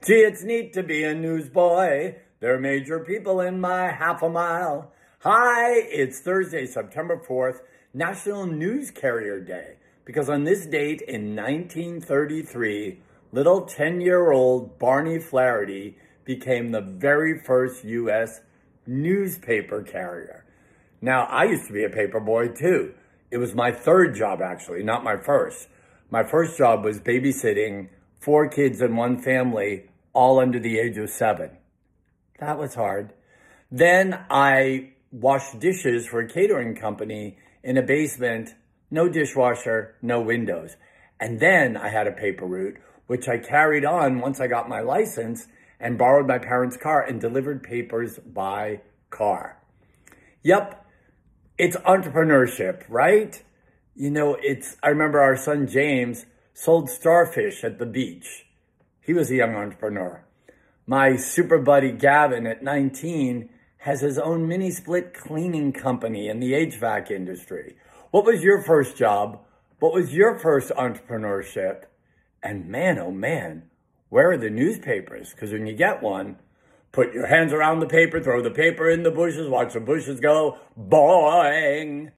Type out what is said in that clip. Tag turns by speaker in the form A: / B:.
A: Gee, it's neat to be a newsboy. There are major people in my half a mile. Hi, it's Thursday, September 4th, National News Carrier Day. Because on this date in 1933, little 10-year-old Barney Flaherty became the very first U.S. newspaper carrier. Now, I used to be a paper boy too. It was my third job, actually, not my first. My first job was babysitting 4 kids in one family, all under the age of 7. That was hard. Then I washed dishes for a catering company in a basement, no dishwasher, no windows. And then I had a paper route, which I carried on once I got my license and borrowed my parents' car and delivered papers by car. Yep, it's entrepreneurship, right? I remember our son James sold starfish at the beach. He was a young entrepreneur. My super buddy Gavin at 19 has his own mini split cleaning company in the HVAC industry. What was your first job? What was your first entrepreneurship? And man, oh man, where are the newspapers? Because when you get one, put your hands around the paper, throw the paper in the bushes, watch the bushes go boing.